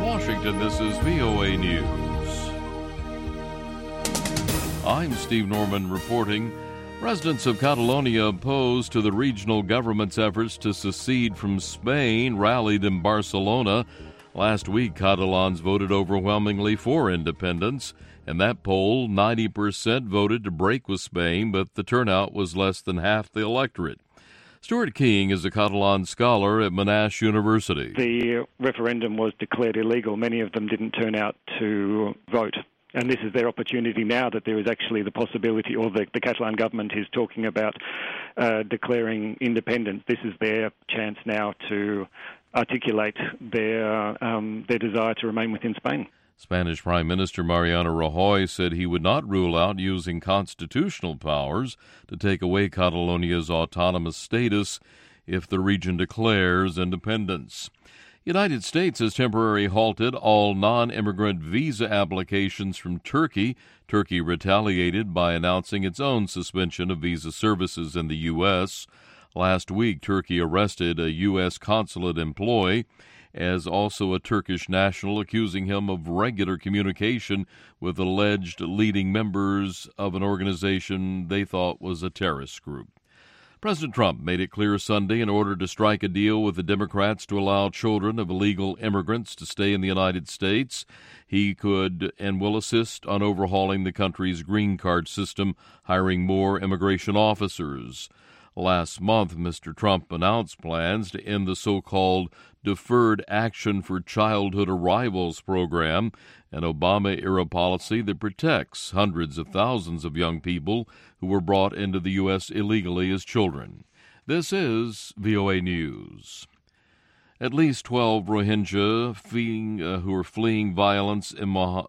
Washington, this is VOA News. I'm Steve Norman reporting. Residents of Catalonia opposed to the regional government's efforts to secede from Spain rallied in Barcelona. Last week, Catalans voted overwhelmingly for independence. In that poll, 90% voted to break with Spain, but the turnout was less than half the electorate. Stuart King is a Catalan scholar at Monash University. The referendum was declared illegal. Many of them didn't turn out to vote. And this is their opportunity now that there is actually the possibility, or the Catalan government is talking about declaring independence. This is their chance now to articulate their desire to remain within Spain. Spanish Prime Minister Mariano Rajoy said he would not rule out using constitutional powers to take away Catalonia's autonomous status if the region declares independence. United States has temporarily halted all non-immigrant visa applications from Turkey. Turkey retaliated by announcing its own suspension of visa services in the U.S. Last week, Turkey arrested a U.S. consulate employee as also a Turkish national, accusing him of regular communication with alleged leading members of an organization they thought was a terrorist group. President Trump made it clear Sunday in order to strike a deal with the Democrats to allow children of illegal immigrants to stay in the United States, he could and will assist on overhauling the country's green card system, hiring more immigration officers. Last month, Mr. Trump announced plans to end the so-called Deferred Action for Childhood Arrivals program, an Obama-era policy that protects hundreds of thousands of young people who were brought into the U.S. illegally as children. This is VOA News. At least 12 Rohingya who are fleeing violence in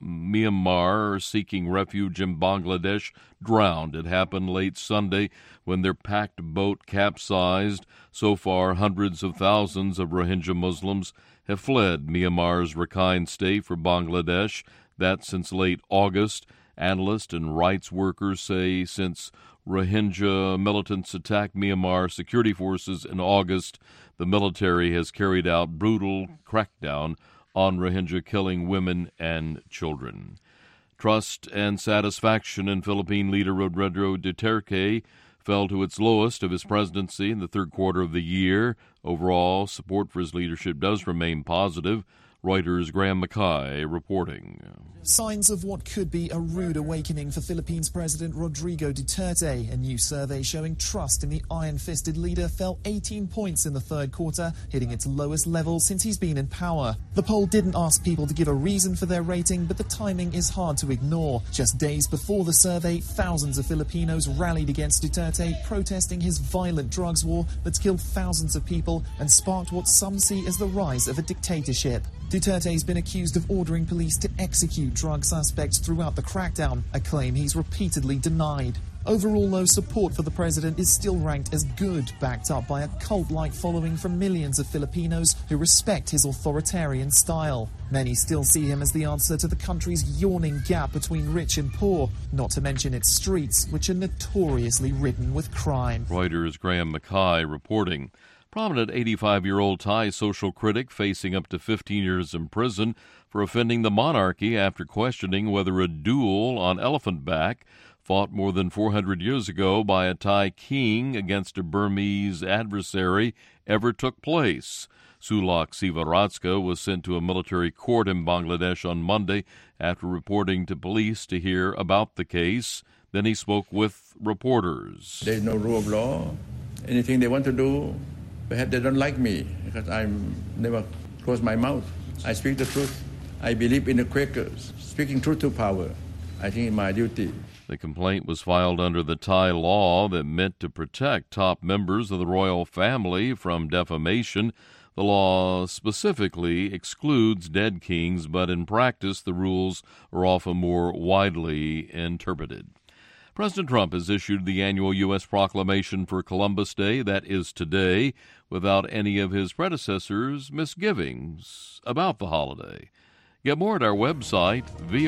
Myanmar or seeking refuge in Bangladesh drowned. It happened late Sunday when their packed boat capsized. So far, hundreds of thousands of Rohingya Muslims have fled Myanmar's Rakhine State for Bangladesh. That's since late August. Analysts and rights workers say since Rohingya militants attacked Myanmar security forces in August, the military has carried out brutal crackdown on Rohingya, killing women and children. Trust and satisfaction in Philippine leader Rodrigo Duterte fell to its lowest of his presidency in the third quarter of the year. Overall, support for his leadership does remain positive. Reuters' Graham Mackay reporting. Signs of what could be a rude awakening for Philippines President Rodrigo Duterte. A new survey showing trust in the iron-fisted leader fell 18 points in the third quarter, hitting its lowest level since he's been in power. The poll didn't ask people to give a reason for their rating, but the timing is hard to ignore. Just days before the survey, thousands of Filipinos rallied against Duterte, protesting his violent drugs war that's killed thousands of people and sparked what some see as the rise of a dictatorship. Duterte's been accused of ordering police to execute drug suspects throughout the crackdown, a claim he's repeatedly denied. Overall, though, support for the president is still ranked as good, backed up by a cult-like following from millions of Filipinos who respect his authoritarian style. Many still see him as the answer to the country's yawning gap between rich and poor, not to mention its streets, which are notoriously ridden with crime. Reuters' Graham Mackay reporting. Prominent 85-year-old Thai social critic facing up to 15 years in prison for offending the monarchy after questioning whether a duel on elephant back fought more than 400 years ago by a Thai king against a Burmese adversary ever took place. Sulak Sivaratska was sent to a military court in Bangladesh on Monday after reporting to police to hear about the case. Then he spoke with reporters. There's no rule of law. Anything they want to do, perhaps they don't like me because I never close my mouth. I speak the truth. I believe in the Quakers. Speaking truth to power, I think it's my duty. The complaint was filed under the Thai law that meant to protect top members of the royal family from defamation. The law specifically excludes dead kings, but in practice the rules are often more widely interpreted. President Trump has issued the annual U.S. proclamation for Columbus Day, that is today, without any of his predecessors' misgivings about the holiday. Get more at our website,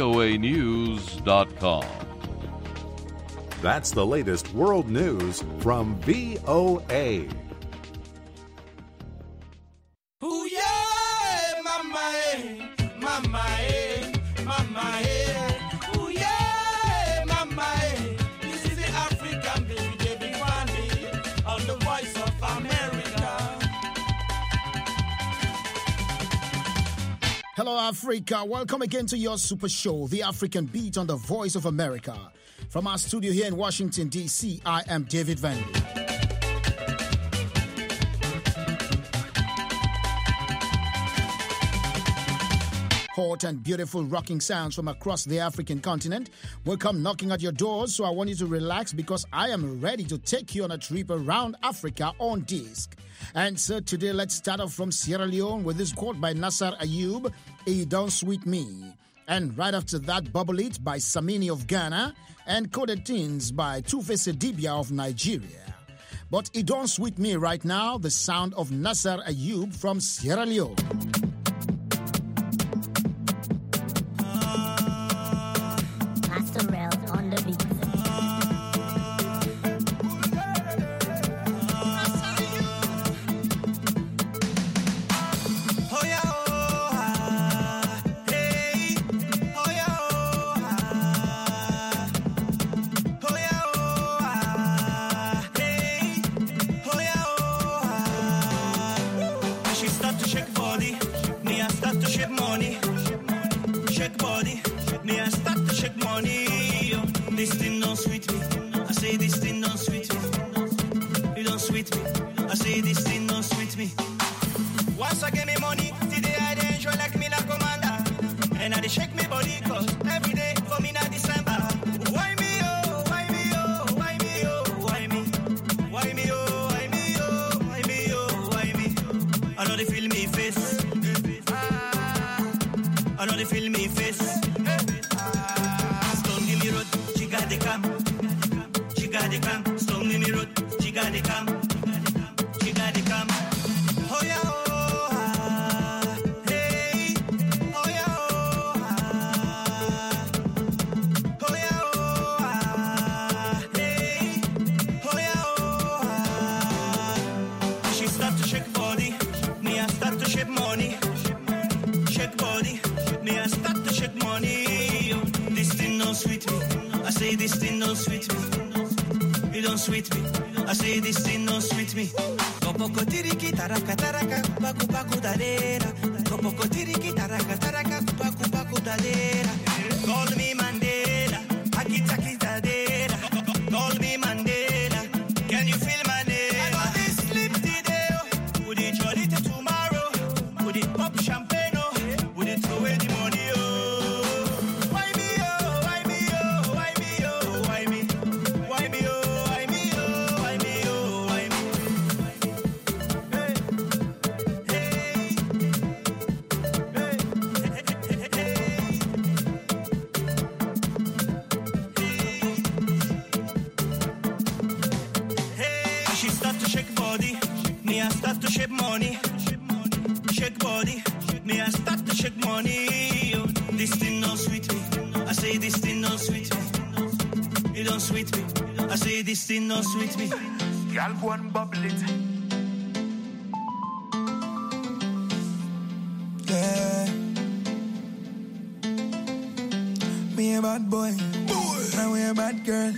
voanews.com. That's the latest world news from VOA. Ooh, yeah, my Hello, Africa. Welcome again to your super show, The African Beat on the Voice of America. From our studio here in Washington, D.C., I am David Vandy. Hot and beautiful rocking sounds from across the African continent will come knocking at your doors, so I want you to relax because I am ready to take you on a trip around Africa on disc. And so today, let's start off from Sierra Leone with this quote by Nasser Ayub, "It Don't Sweet Me." And right after that, Bubble It by Samini of Ghana and Coded Teens by Two-Face Dibia of Nigeria. But It Don't Sweet Me right now, the sound of Nasser Ayub from Sierra Leone. On the beat. She start to shake body, me I start to shake money. Shake body, me I start to shake money. This thing don't sweet me. I say this thing don't sweet me. It don't sweet me. I say this thing don't sweet me. Once I get me money, today I dey enjoy like me na commander. And I dey shake me body cause every day for me na December. Why me oh, why me oh, why me oh, why me? Why me oh, why me oh, why me oh, why me? I know they feel me face. I know they feel me face. She got the cam, stone in the road. She got the cam, oh yeah, oh ah, hey, oh yeah, oh ah, oh yeah, oh ah, hey, oh yeah, oh ah. She start to shake body, me I start to shake money. Shake body, me I start to shake money. This thing don't sweet me. I say this thing don't sweet me. It don't sweet me. I say this thing don't sweet me. Kopoko tiriki taraka taraka paku paku dadera. Kopoko tiriki taraka taraka paku paku dadera. Call me Mandela, akitaki dadera. Call me Mandela. Can you feel my name? I got this sleep today. Would it jolly to tomorrow? Would it pop champagne? Would it throw away the money? Money, shake body, me I start to shake money. This thing don't sweet me. I say this thing don't sweet me. It don't sweet me. I say this thing don't sweet me. Y'all go and bubble it. Yeah. Me a bad boy. Now we a bad girl.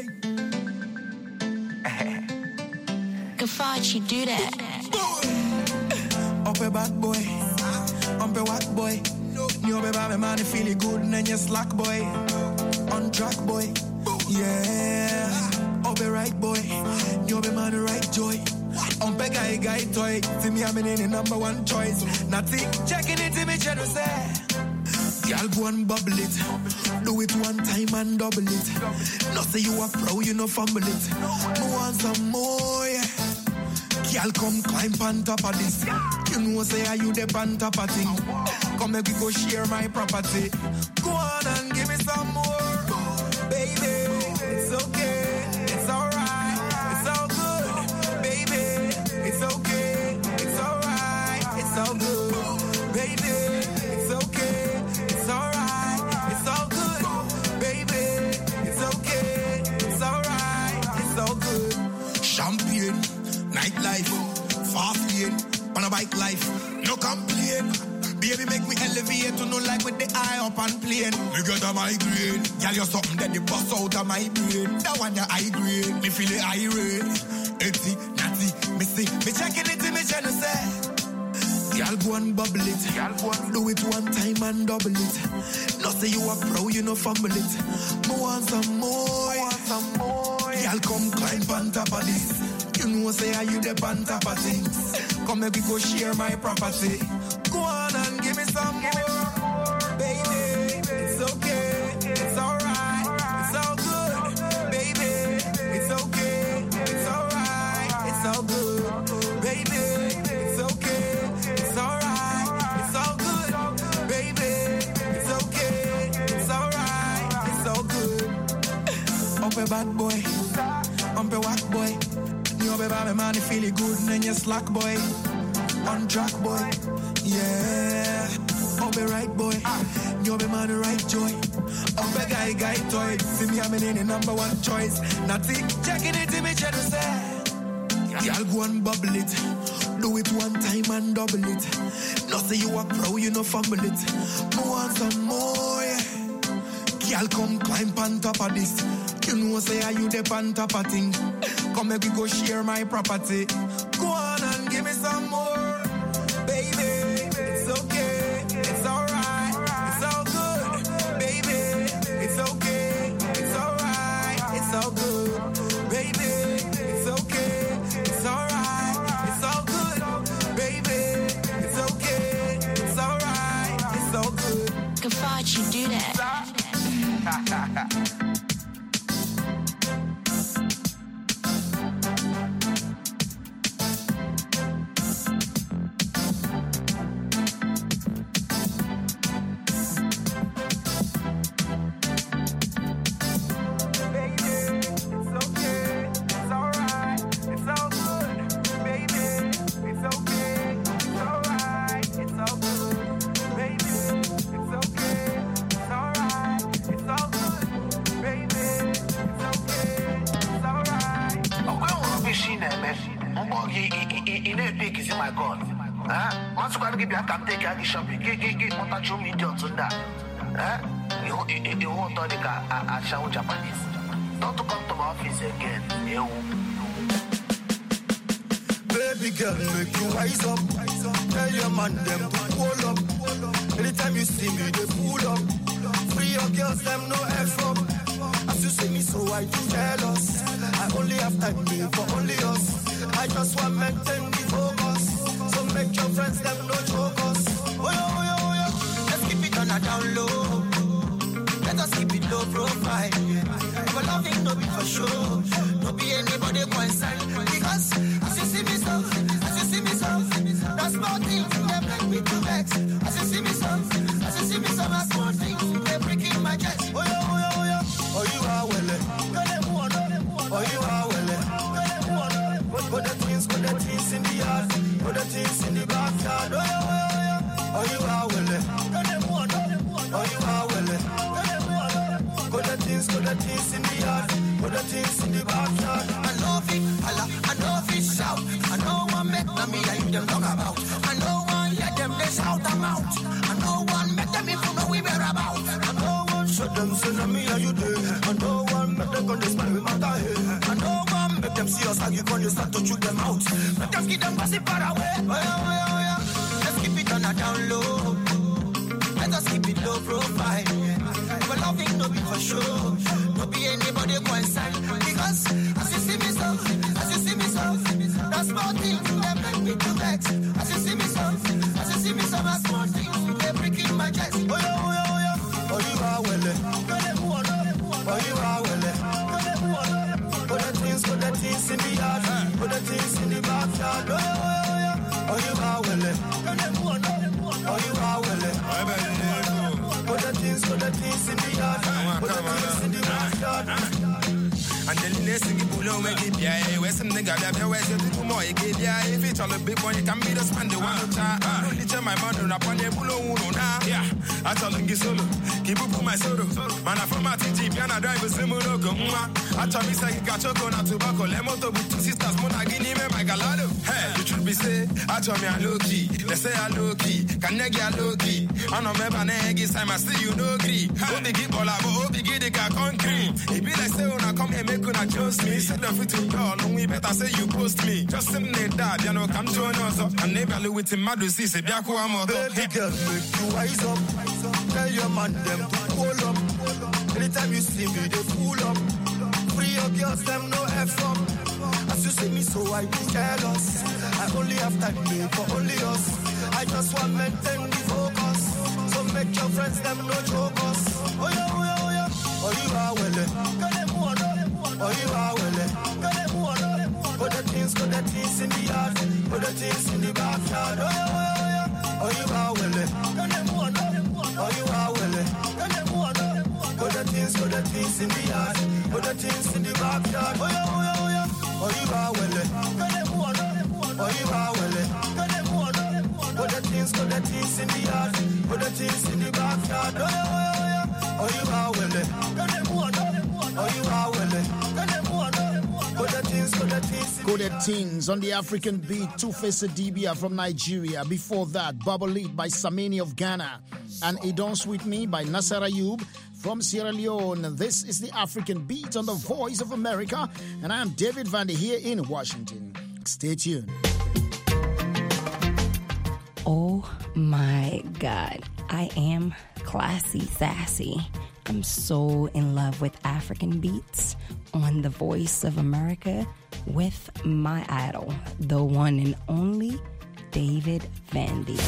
Kafachi, do that. Up a bad boy, up a whack boy. New baby man, feel it good, and then you slack boy. On track boy, yeah. Up a right boy, new baby man, right joy. On a guy toy. See me, I'm in the number one choice. Nothing, checking it, me try to say. Y'all go and bubble it. Do it one time and double it. No say you a pro, you no fumble it. No want some more, yeah. Y'all come climb on top of this. You know say you the on top of thing. Come make we go share my property. Go on and give me some more. Baby, it's okay. It's alright. It's all good. Baby, it's okay. It's alright. It's all good. Baby, it's okay. It's alright. It's all good. Baby, it's okay. It's alright. It's all good. Champagne. Nightlife, fast lane, on a bike life, no complain. Baby make me elevate to no like with the eye up and plane. Me get a migraine, girl you're something that the bust out of my brain. That one you high grade, me feel it irate. Itty, natty, me see, me checking it, me trying to say. Y'all go and bubble it. Do it one time and double it. No say you are pro, you no fumble it. Mo want some more. Y'all come climb on top of this. You know say are you the on top of things. Come make we go share my property. Go on and give me some more. Baby, it's okay. It's alright. It's all good. Baby, it's okay. It's alright. It's all good. Baby, it's okay. It's alright. It's all good. Baby, it's okay. It's alright. It's all good. Up a bad boy. Up a whack boy. You be bad man, you feel it good, and then you slack boy. On track boy. Yeah. Up a right boy. You be man, right joy. Up a guy toy. See me, I'm in the number one choice. Nothing checking it to me, try to say. Y'all go and bubble it. Do it one time and double it. No say you are pro, you no fumble it. Mo want some more, yeah. Y'all come climb on top of this. You know say are you the on top of thing. Come make we go share my property. Go on and give me some more. Baby, it's okay. It's alright. It's all good. Baby, it's okay. It's alright. It's all good. Baby, it's okay. It's alright. It's all good. Baby, it's okay. It's alright. It's all good. Gafachi, do that. Don't come to my office again. Baby girl, make you wise up. Tell your man them to pull up. Anytime you see me, they pull up. Free your girls, them no F up. As you see me, so I too jealous. I only have time for only us. I just want maintain the focus. So make your friends, them no choke us. Oh yeah. Let's keep it on a down low. Let us keep it low profile. For loving, no be for sure. No be anybody go inside. Because as you see me so, that's small things they make me to vex. As you see me so, that's small things they breaking my chest. Oh yeah. Oh you are well. Oh you are well. Put the things in the yard. Put the things in the backyard. Oh yeah. Oh you are well. Oh you are well. Put the things in the yard. Put the things in the backyard. I love it, I love it shout. I know one make me and you them talk about. I know one let them they shout them out. I know one make them even know we were about. I know one shut them say me and you do. I know one make them go smile with my tie. I know one make them see us argue when you start to chew them out. Make them keep them passing far away. Oh yeah. Let's keep it on a down low. Let us keep it low profile. For loving, no be for sure. No be anybody go inside. Because as you see me so, that's small things they make me to vex. As you see me so, that's small things they breaking my chest. Oh yeah. Oh you are well. Oh you are well. Put the things in the yard. Put the things in the backyard. Oh yeah. Oh you are well. Oh you are well. Put the things in the yard. Put the things in the backyard. And the listen to Pulo make it, yeah. Where's some nigga that there was a little more? If it's all a big boy, you can be the span the one child. I don't tell my mother upon the Pulo now. Yeah, I tell them get solo. Keep up my solo. Man, I'm from my TG, piano drive a similar logo. I tell me, say, you got your gun out tobacco. Lemoto with two sisters, Mona Guinea, my galado. Hey, you should be say, I tell me I'm low key. They say I'm low key. Can I get low key? I know me banegi time I see you no agree. Who be give all about, who be give the guy concrete. It be like say when I come here make una trust me. Say the fit to y'all, no we better say you post me. Just send me that, you know come join us up. And never live with him mad to see say biako amo. Baby girl, make you wise up. Tell your man them to pull up. Anytime you see me, they pull up. Free your girls, them no F up. As you see me, so I be jealous. I only have time for only us. I just want to maintain the focus. So make your friends, them no joke us. Oh yeah, oh yeah, oh yeah. Oh you are well. Oh you are well. Put the things in the yard. Put the things in the backyard. Oh yeah, oh yeah, oh yeah. Oh you are well. Oh you are well. Put the things in the yard. Put the things in the backyard. Oh yeah, oh yeah, oh yeah. Oh you are well. Oh you are well. Put the things in the yard. Put the things in the backyard. Oh yeah, oh yeah, oh yeah. Oh you are well. Oh you are well. Coded Teens on the African beat, Two-Face Adibia from Nigeria. Before that, Bubble Lead by Samini of Ghana and It Don't Sweet Me by Nasser Ayub from Sierra Leone. This is the African beat on the Voice of America, and I am David Vandy here in Washington. Stay tuned. Oh my God, I am classy, sassy. I'm so in love with African beats on the Voice of America with my idol, the one and only David Vandy.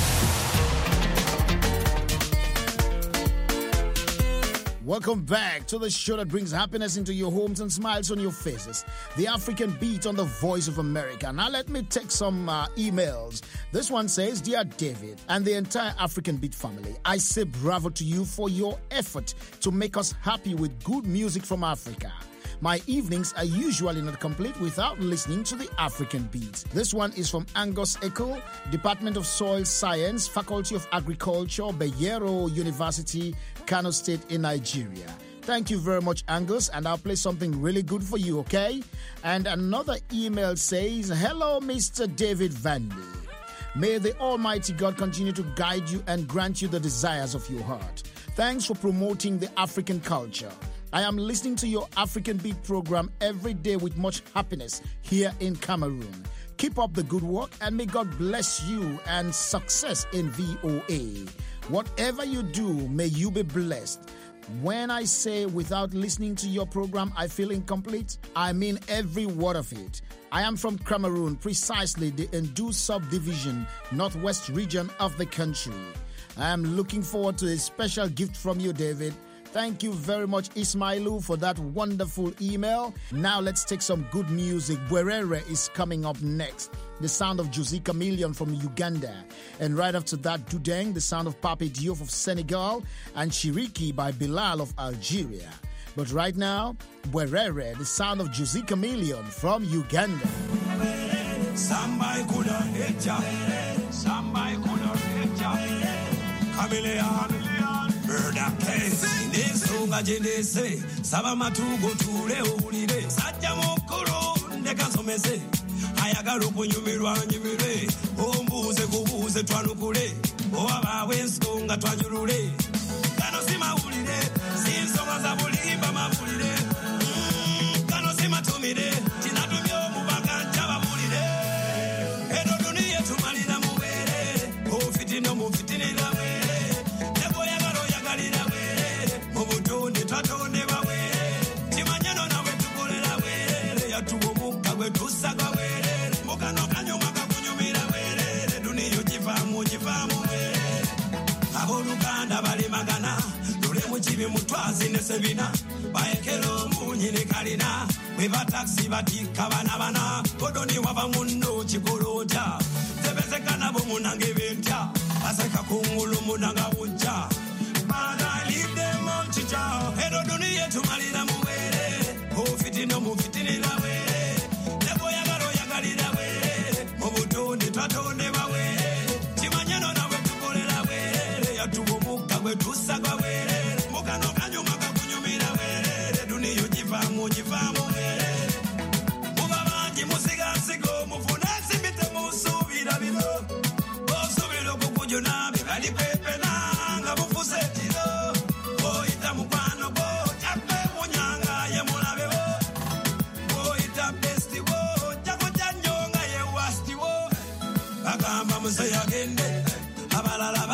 Welcome back to the show that brings happiness into your homes and smiles on your faces. The African beat on the Voice of America. Now let me take some emails. This one says, Dear David and the entire African Beat family, I say bravo to you for your effort to make us happy with good music from Africa. My evenings are usually not complete without listening to the African Beats. This one is from Angus Ekel, Department of Soil Science, Faculty of Agriculture, Bayero University, Kano State in Nigeria. Thank you very much, Angus, and I'll play something really good for you, okay? And another email says, Hello, Mr. David Vandy. May the Almighty God continue to guide you and grant you the desires of your heart. Thanks for promoting the African culture. I am listening to your African Beat program every day with much happiness here in Cameroon. Keep up the good work and may God bless you and success in VOA. Whatever you do, may you be blessed. When I say without listening to your program, I feel incomplete, I mean every word of it. I am from Cameroon, precisely the Ndu subdivision, northwest region of the country. I am looking forward to a special gift from you, David. Thank you very much, Ismailu, for that wonderful email. Now let's take some good music. Bwerere is coming up next. The sound of Josie Chameleon from Uganda. And right after that, Dudeng, the sound of Pape Diouf of Senegal. And Chiriki by Bilal of Algeria. But right now, Bwerere, the sound of Josie Chameleon from Uganda. Somebody could have hit ya. Somebody could have hit ya. Chameleon. Murder case. Nesunga jendese. Saba matugo tule ulile. Saja mokoro ndeka somese. Ayagala okunyumirwa nyumire. Ombuze kubuze twanukule. Owabawe ensonga twanjulule. Kano si mawulire. Si nsonga za bulimba mawulire. Kano si matumire. Tinatumye omubaka njababulire. Eno duniya tumalira muwere. Ofitina mufitinira were. Mutwazi ne sebina baekelo munyine kalina weba taxi batika bana kodoni waba munno chikoloja tebezekana bo munange bentya aseka kungulu munanga unja bada leave them on chicha ero duniya tumalira muwere ofitina mufitinira were lebo yagalo yagalira were obutonde twatonde bawe chimanyano nawe tukolera were yatubo mukka gwe tusaga were Musubira bino, osubira okukujuna bibali pepe na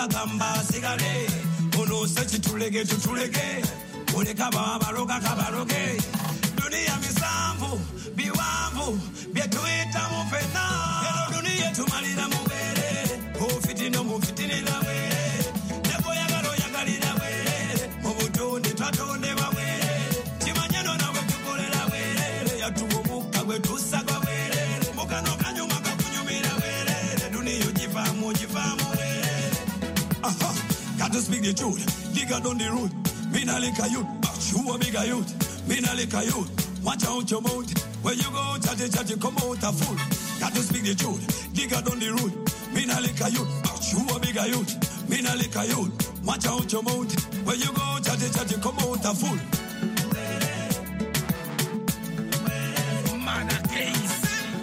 bagamba sigale ono sechi tulege ole kaba baroge dunia misamvu biwamvu byetuita mufena ero dunia tumalira mubere ofitino mufitinira were nebo yagalira were mubutonde twatonde bawere kimanyano nawe tukolera were yatubuka gwe tusaga were mukano kanyuma kakunyumira were dunia ujifamu were got to speak the truth digga down the road mina like a youth but you a bigger youth mina like a youth watch out your mouth when you go chatty come out a fool got to speak the truth digga down the road mina like a youth but you a bigger youth mina like a youth watch out your mouth when you go chatty come out a fool man a case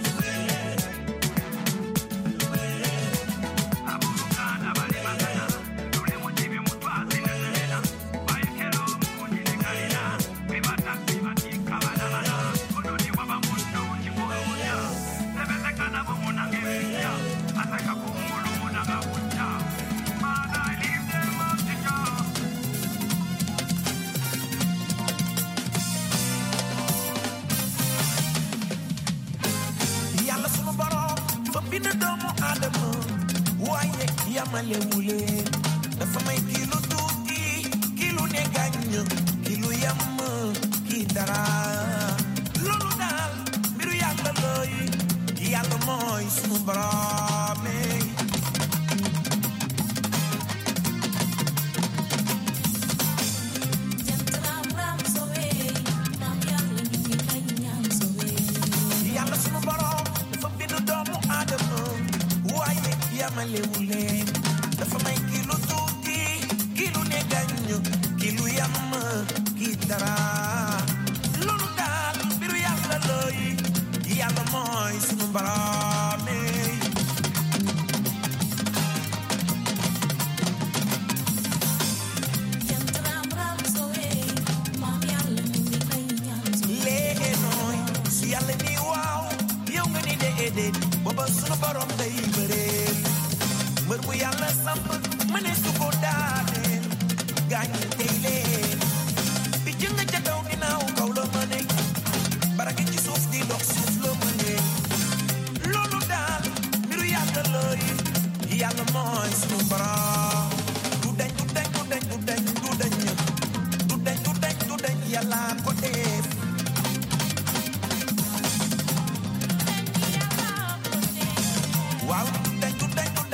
Yamale wule dafa may kilo tuuti kilo ne gàññ kilo yam ki dara loolu daal mbiru yàlla looy yàlla mooy sunu borom yàlla sunu borom dafa bind doomu Aadama waaye yamale wule dafa may kilo tuuti kilo ne gàññ kilo yam ki dara loolu daal mbiru yàlla looy yàlla mooy sunu borom léegi nooy su yàlla ni waaw yow nga ni déedéet booba sunu borom day bëreel mbër bu yàlla samp mëne su ko daaneel gaañ tey leen bi jëng ca kaw ginnaaw kaw la mëne barake ci suuf di dox suuf la mëne loolu daal mbiru yàlla looy yàlla mooy sunu borom du dañ yàlla ko def waaw du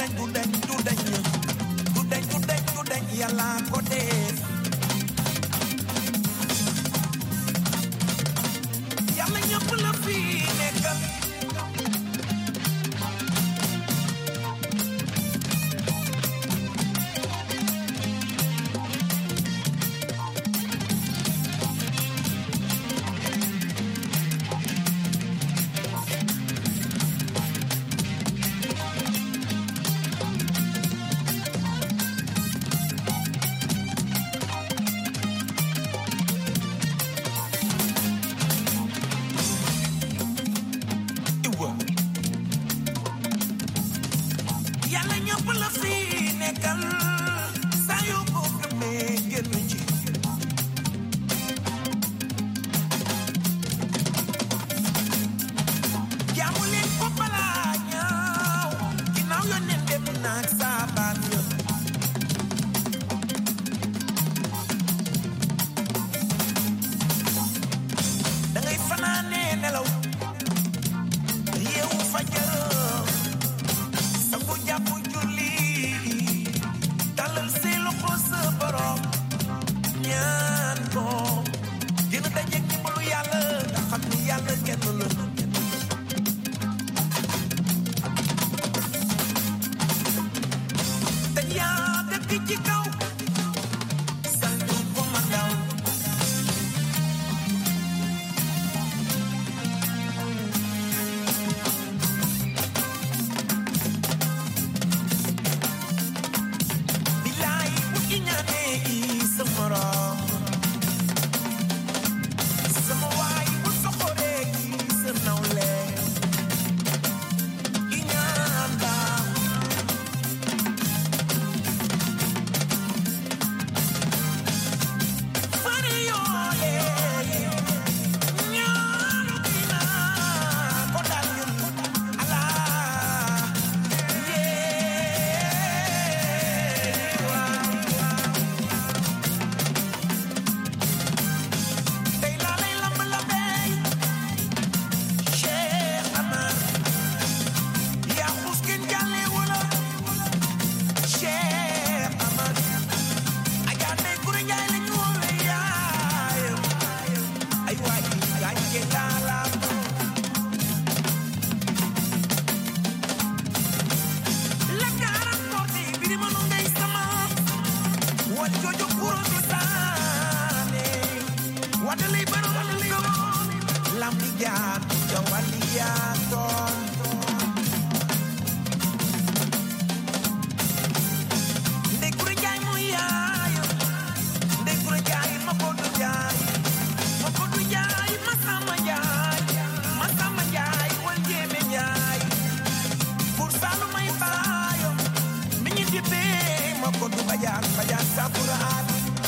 dañ yàlla ko def yàlla ñëpp la fi nekkal yàlla ñëpp la fi nekkal saa yu ko gëmee génn ci jaamu leen ko balaa ñaaw ginnaaw yónneen dem naag saabaan ya da ngay fanaanee nelaw yeewu fajar sangu jàpp julli dalal say loxo sa borom ñaan ko gën a dajeek ndimbalu yàlla nga xam ni yàlla kenn la te yaa dëkk ci kaw santu ko ma daw bilaay bu iñaane yi sa morom sama waay bu soxoree yi sa nawle iñaan baax yaton. De kurjai muyayo, de kurjai makodu jai, makodu jai masama jai, waljeme jai. Pursalu mai bayo, minyi dibe makodu bayan sapurat.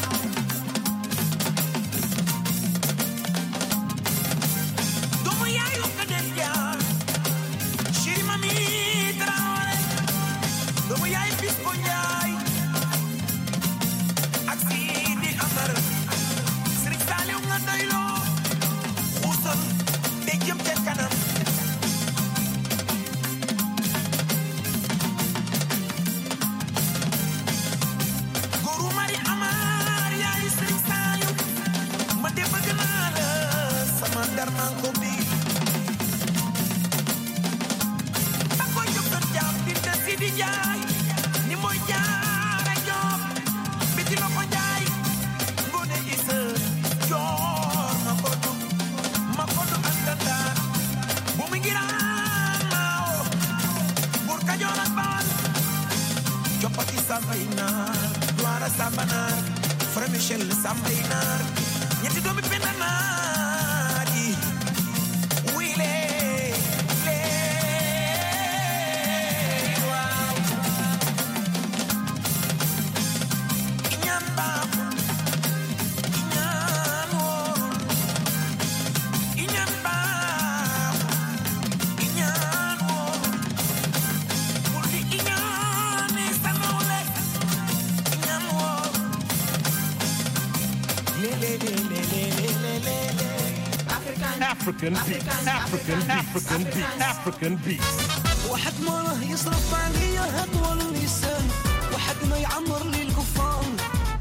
African beats. واحد مرة يصرف عليا أطول اللسان، واحد ما يعمر لي القفان،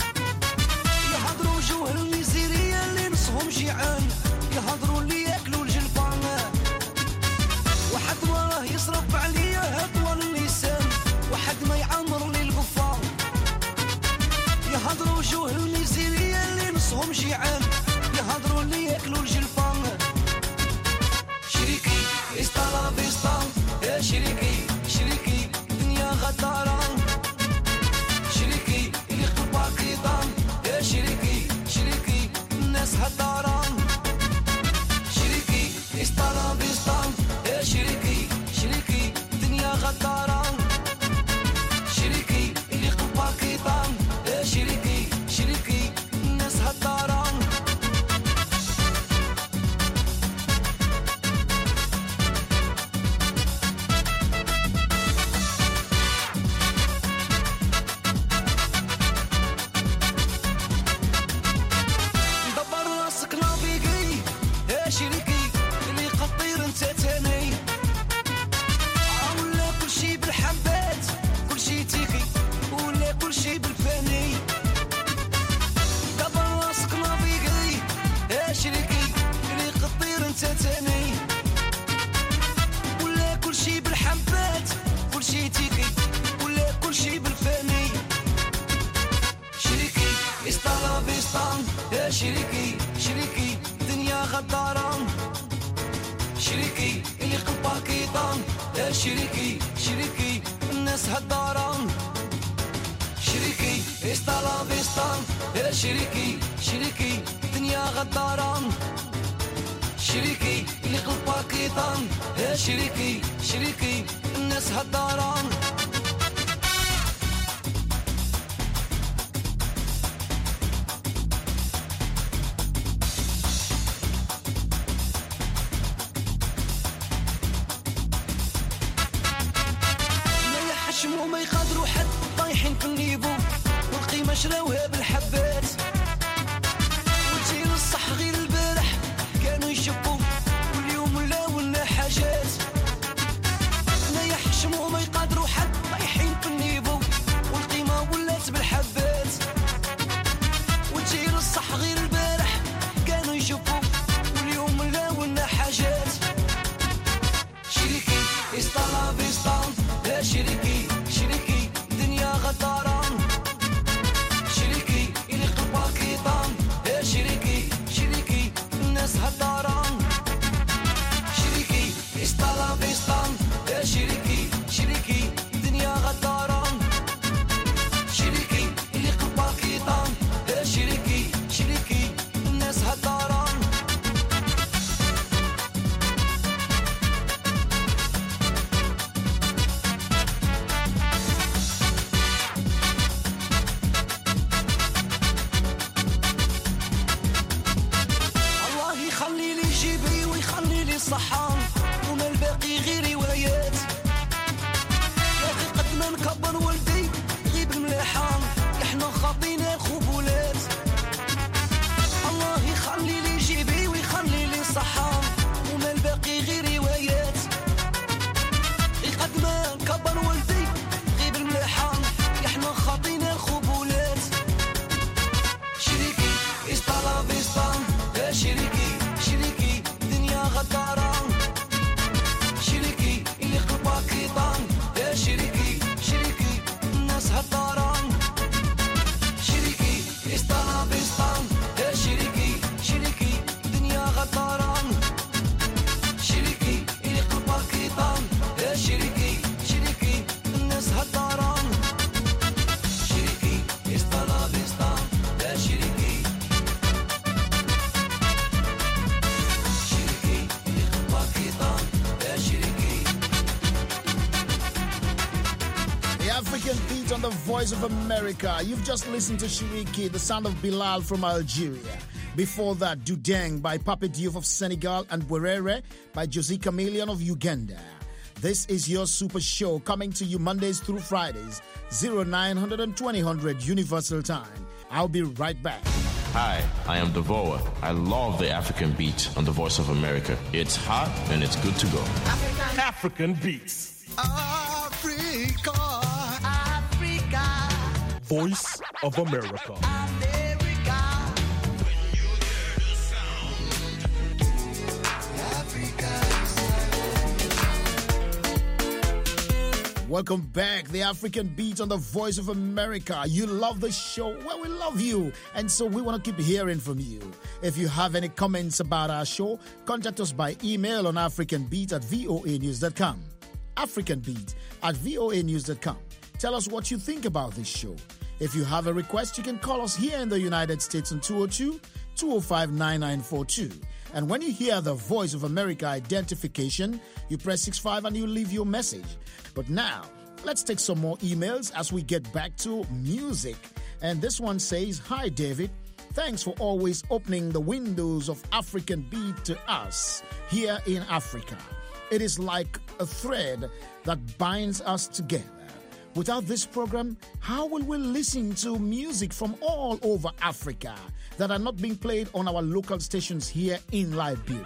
يهضروا وجوه الميزيرية اللي نصهم جيعان، يهضروا اللي ياكلوا الجلفان. واحد مرة يصرف عليا أطول اللسان، واحد ما يعمر لي القفان، يهضروا وجوه الميزيرية اللي نصهم جيعان، يهضروا اللي ياكلوا الجلفان. شريكي استلا بيستا يا شريكي دنيا غدارة، شريكي اللي قلبها كيطان، يا شريكي الناس هدارة. شريكي استلا بيستا يا شريكي دنيا غدارة، شريكي اللي قلبها كيطان، يا شريكي الناس هدارة. شريكي دنيا غدارة، شريكي اللي قلبها كيطان، يا شريكي الناس هدارة. شريكي استلا بيستان، يا شريكي دنيا غدارة، شريكي اللي قلبها كيطان، يا شريكي الناس هدارة. ما يقدروا حد طايحين في النيفو، والقيمة شراوها بالحبات، والجيل الصح غير البارح كانوا يشبوا، واليوم ولاو لنا حاجات. ما يحشموا ما يقدروا حد طايحين في النيفو، والقيمة ولات بالحبات، والجيل الصح غير البارح كانوا يشبوا، واليوم ولاو لنا حاجات. شريكي استلا بيستان يا شريكي دنيا غدارة، شريكي اللي قلبها Beat on the Voice of America. You've just listened to Shiriki, the sound of Bilal from Algeria. Before that, Dudeng by Pape Diouf of Senegal and Bwerere by Josie Chameleon of Uganda. This is your super show coming to you Mondays through Fridays, 0900 and 2000 Universal Time. I'll be right back. Hi, I am Devoa. I love the African Beat on the Voice of America. It's hot and it's good to go. African Beats. Africa, Africa, Voice of America. America. When you hear the sound, Africa. Welcome back, the African Beat on the Voice of America. You love the show? Well, we love you, and so we want to keep hearing from you. If you have any comments about our show, contact us by email on africanbeat@voanews.com. africanbeat@voanews.com. Tell us what you think about this show. If you have a request, you can call us here in the United States on 202-205-9942. And when you hear the Voice of America identification, you press 65 and you leave your message. But now, let's take some more emails as we get back to music. And this one says, "Hi, David. Thanks for always opening the windows of African Beat to us here in Africa. It is like a thread that binds us together. Without this program, how will we listen to music from all over Africa that are not being played on our local stations here in Liberia?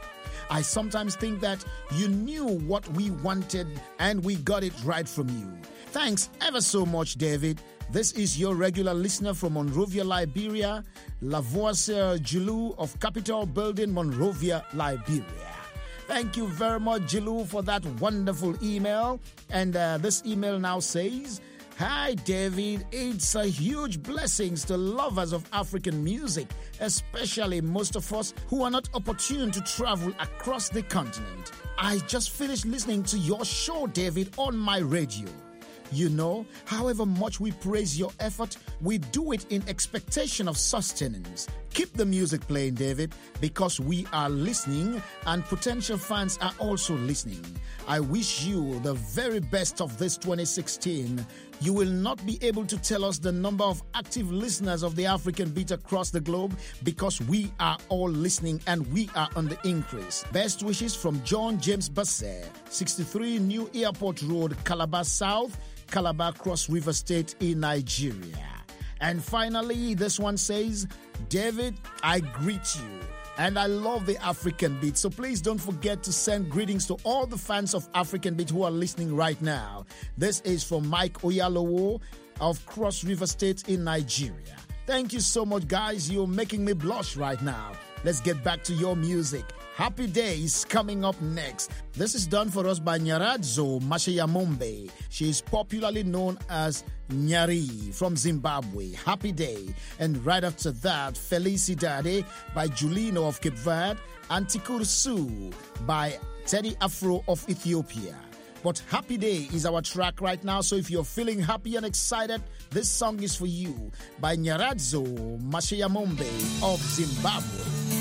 I sometimes think that you knew what we wanted and we got it right from you. Thanks ever so much, David. This is your regular listener from Monrovia, Liberia, Lavoisier Julu of Capitol Building, Monrovia, Liberia." Thank you very much, Jilu, for that wonderful email. And this email now says, "Hi, David. It's a huge blessing to lovers of African music, especially most of us who are not opportune to travel across the continent. I just finished listening to your show, David, on my radio. You know, however much we praise your effort, we do it in expectation of sustenance. Keep the music playing, David, because we are listening and potential fans are also listening. I wish you the very best of this 2016. You will not be able to tell us the number of active listeners of the African Beat across the globe because we are all listening and we are on the increase. Best wishes from John James Bassett, 63 New Airport Road, Calabar South, Calabar, Cross River State in Nigeria." And finally, this one says, "David, I greet you. And I love the African Beat. So please don't forget to send greetings to all the fans of African Beat who are listening right now." This is from Mike Oyalowo of Cross River State in Nigeria. Thank you so much, guys. You're making me blush right now. Let's get back to your music. Happy Days coming up next. This is done for us by Nyaradzo Mashayamombe. She is popularly known as Nyari from Zimbabwe. Happy Day. And right after that, Felicidade by Julino of Cape Verde and Tikursu by Teddy Afro of Ethiopia. But Happy Day is our track right now, so if you're feeling happy and excited, this song is for you by Nyaradzo Mashayamombe of Zimbabwe.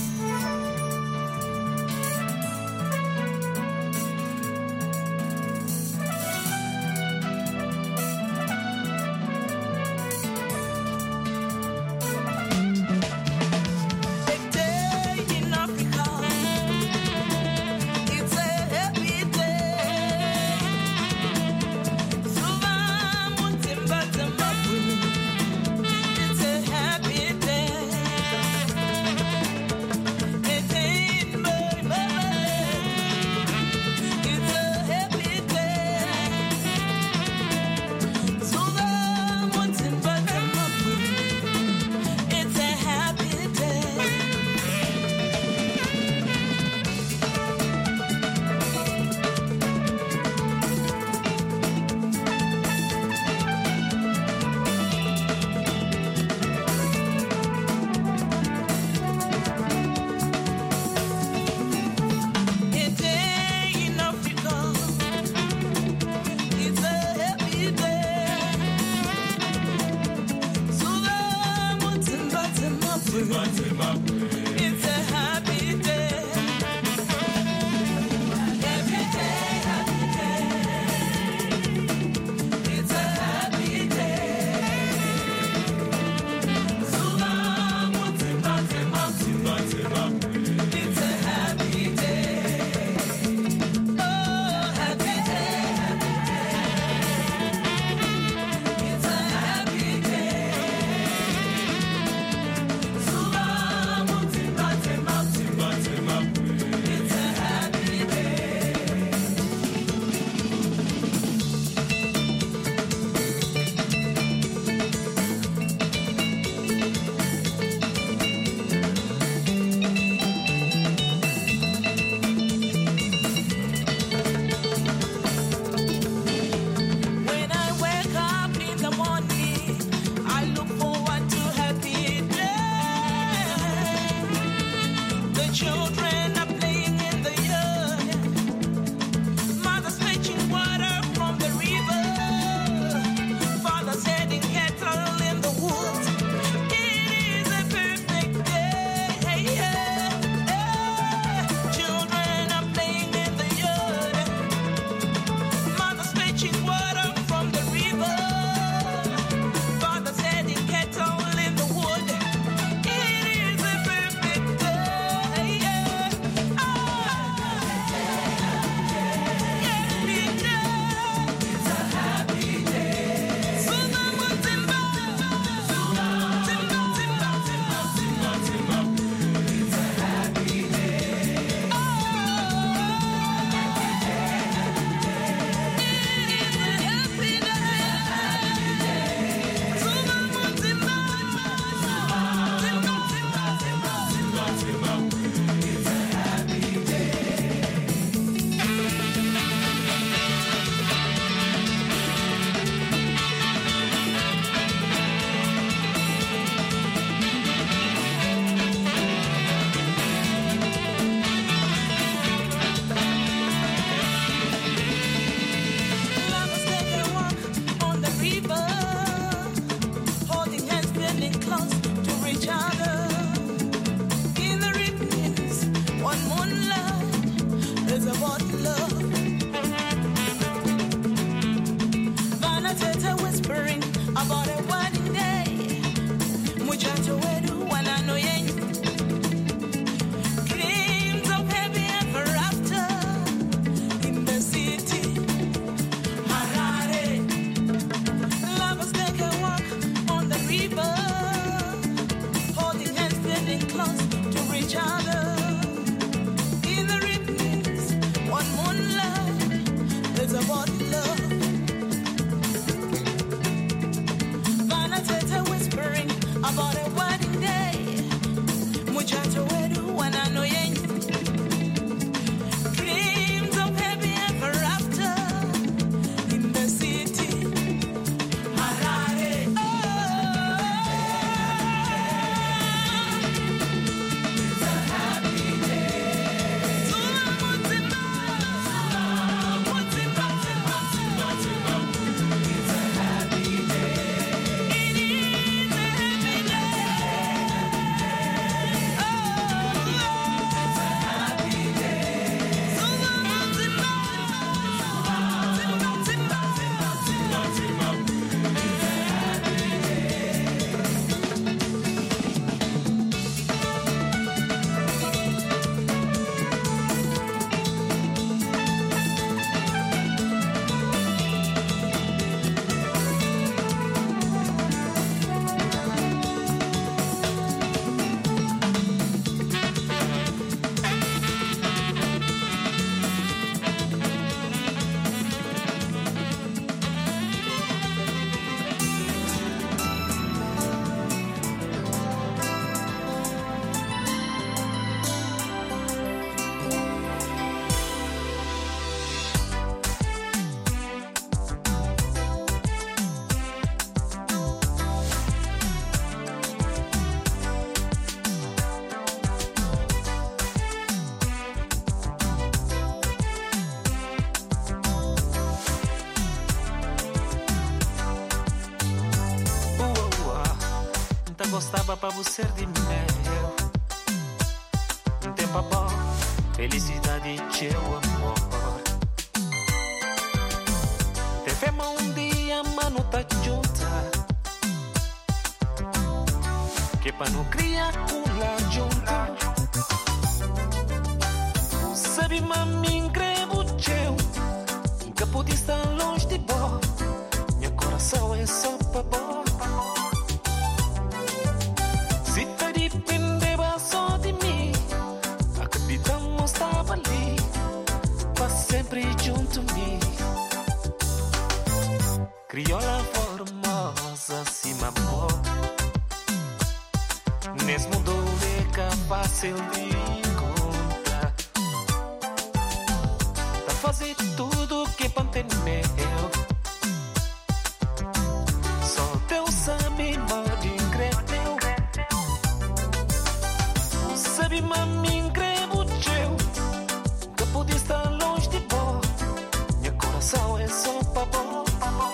It's a happy day. Every day, happy day. It's a happy day. gostava para você de meu. Um tempo bom, felicidade e teu amor. Teve um dia, mano, tá junta. Que pra não criar pula junto. Sabe, mami, incrível teu. Nunca pude estar longe de boa. Meu coração é só pra boa. Se te dependeva só de mim, a capitão estava ali, pra sempre junto a mim. Crioula formosa, sim, amor. Nesse mundo é fácil de encontrar. Pra fazer tudo que pante meu. Só Deus sabe, pode incrível. Sabe, mami, incrível teu. Que pude estar longe de boa. Meu coração é só pra boa.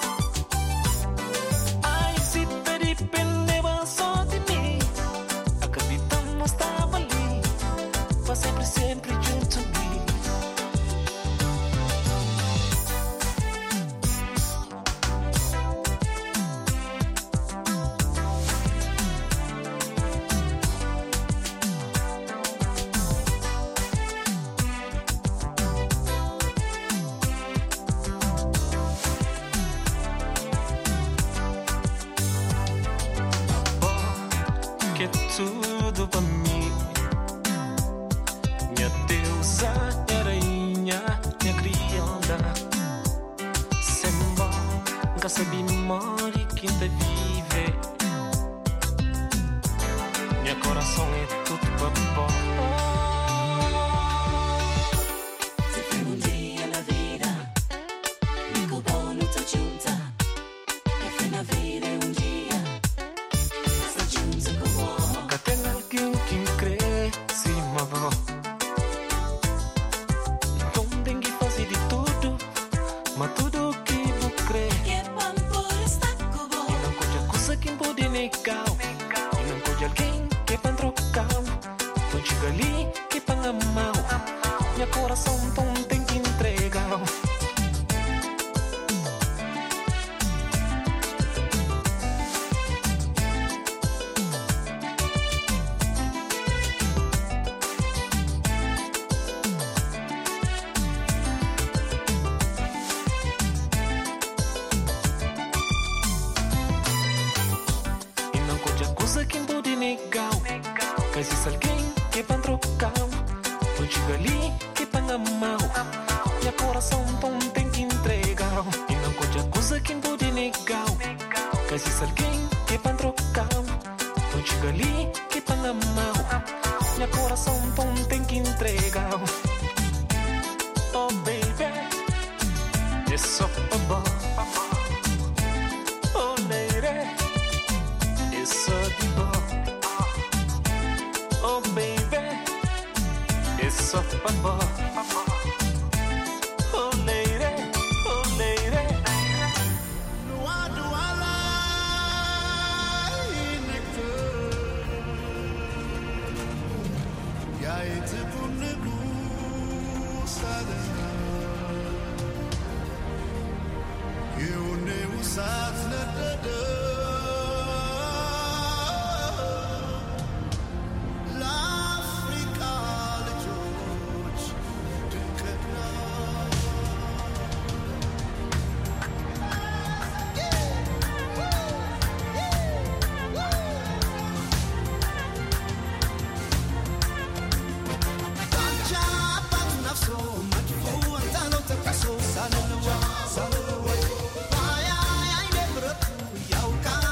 Ai, se te dependeva só de mim, a capitão não estava ali, pra sempre, sempre junto a mim. Que tudo pra mim. Minha deusa, minha rainha, minha crioula. Sembo, nunca sabe morre quem te vive. Meu coração é tudo pra bom. Se foi dia na vida, Nico bom não tô junta. E foi na vida dia. Tem alguém que crê, sim, avó. Então tem que fazer de tudo, mas tudo que vou crer. E não pode coisa que pode negar. E não pode alguém que vai trocar. Quando chega ali, que vai amar. Meu coração então tem que entregar. Quem pode negar? Que existe alguém que vai trocar. Quando chega ali, que vai amar. Meu coração então tem que entregar. E não qualquer coisa quem pode negar. Que existe alguém que vai trocar. Quando chega ali, que vai amar. Meu coração então tem que entregar. Oh baby, é só pra bom. Oh lady, it's a diva. Oh baby, it's a papa. Oh lady, oh lady. Salud,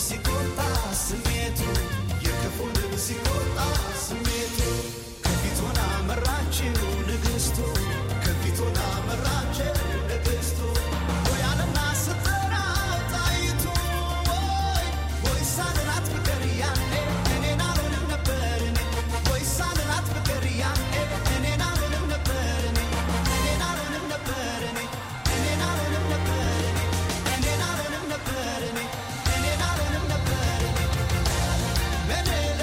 ሲቆጣ ስሜቱ የክፉ ልብ ሲቆጣ ስሜቱ ከፊቱን አመራችው ንግሥቱ ከፊቱን አመራችው ንግሥቱ ወይ አለና ስትጠራ ጣይቱ ወይ ሳልላት ፍቅር ያኔ እኔን አልልም ነበር እኔ ወይ ሳልላት ፍቅር ያኔ እኔን አልልም ነበር እኔ እኔን አልልም ነበር እኔ እኔን አልልም ነበር እኔ እኔን አልልም ነበር እኔ እኔን አልልም ነበር እኔ መኔሌ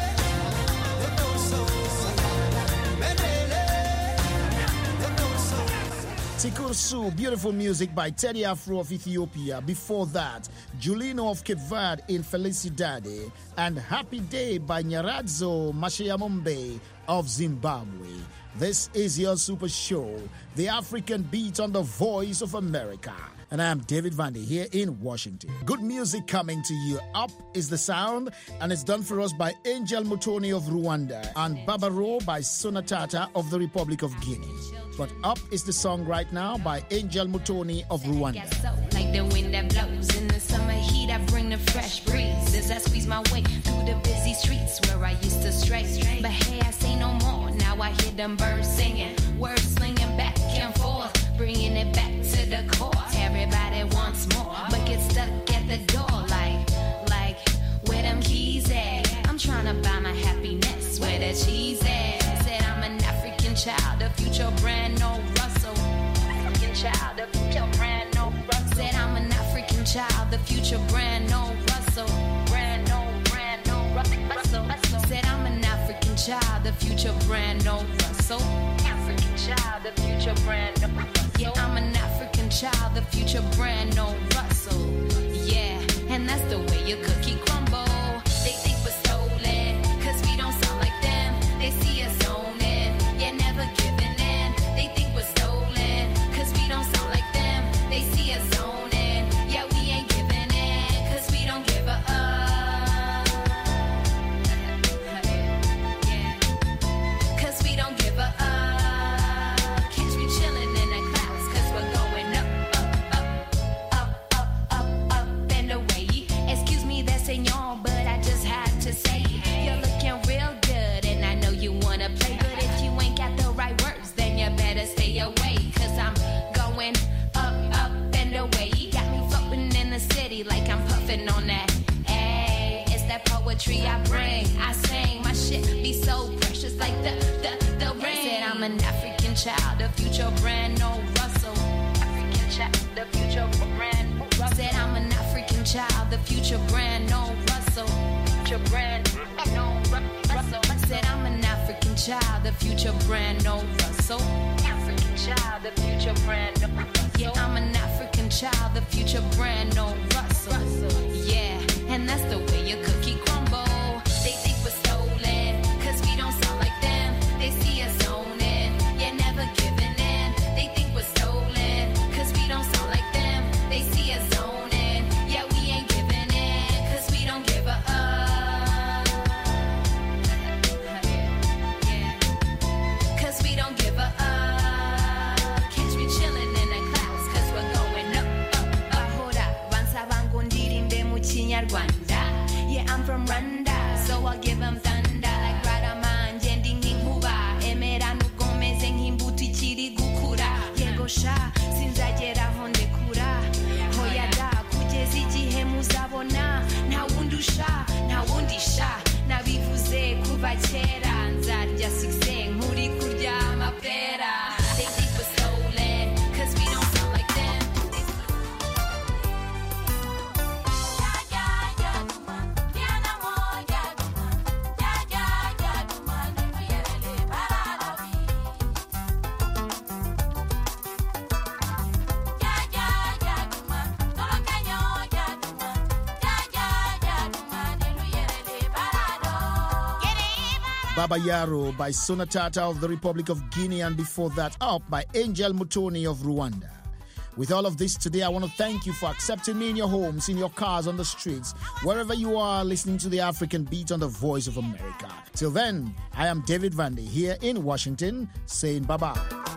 Tikursu, beautiful music by Teddy Afro of Ethiopia. Before that, Julino of Cape Verde in Felicidade, and Happy Day by Nyaradzo Mashiyamombe of Zimbabwe. This is your super show, The African Beat on the Voice of America. And I am David Vandy here in Washington. Good music coming to you. Up is the sound, and it's done for us by Angel Mutoni of Rwanda and Babaro by Sonatata of the Republic of Guinea. But Up is the song right now by Angel Mutoni of Rwanda. Like the wind that blows in the summer heat, I bring the fresh breeze as I squeeze my way through the busy streets where I used to stray. But hey, I say no more. Now I hear them birds singing, words slinging back and forth, bringing it back to the core. Everybody wants more, but get stuck at the door like where them keys at? I'm trying to buy my happiness, where the cheese at? Said I'm an African child, the future brand no Russell. African child, the future brand no Russell. Said I'm an African child, the future brand no Russell. Brand no Russell. Said I'm an African child, the future brand no Russell. African child, the future brand no Russell. Yeah, I'm an African child, the future brand no Russell. Yeah, and that's the way your cookie crumble. They think we're stolen, cause we don't sound like them. They see us owning, yeah, never giving in. They think we're stolen, cause we don't sound like them. They see us owning, yeah, we ain't giving in, cause we don't give a cause we don't give a catch me chilling in the clouds, cause we're going up and away. Excuse me, that's senor, but I just had to say you're looking real good, and I know you wanna play, but if you ain't got the right words, then you better stay away, cause I'm going up and away. Got me floating in the city like I'm puffing on that. Hey, it's that poetry I bring. I sing, my shit be so precious like the rain. Said I'm an African child, the future brand no Russell. African child, the future brand no Russell. Said I'm an African child, the future brand no Russell. Future brand no Russell. Said I'm an African child, the future brand no Russell. African child, the future brand no Russell. Yeah, I'm an African child, the future brand no Russell. Yeah, and that's the way your cookie crumble. They think we're stolen, cause we don't sound like them. They see us owning, yeah, never giving in. They think we're stolen, cause we don't sound like them. They see us owning, yeah, we ain't giving in, cause we don't give a cause we don't give a catch me chilling in the clouds, cause we're going up. Ahora, vansa vangundirimbe muchinyarwanda. Yeah, I'm from Rwanda, so I'll give them thunder like Radaman, Jending Huba, Emeranu Gomez, and Himbuti Chiri Gukura. Yegosha, Sinzajera Honde Kura, Hoyada, Kujeziji Hemuzabona, Nawundusha, Nawundisha, Navivuze, Kubachera, and Zadja Sixeng, Muri Kurja, Mapera. They think we're stolen, cause we don't sound like them. Baba Yaro by Sonatata of the Republic of Guinea, and before that, Up by Angel Mutoni of Rwanda. With all of this today, I want to thank you for accepting me in your homes, in your cars, on the streets, wherever you are listening to the African Beat on the Voice of America. Till then, I am David Vandy here in Washington saying bye-bye.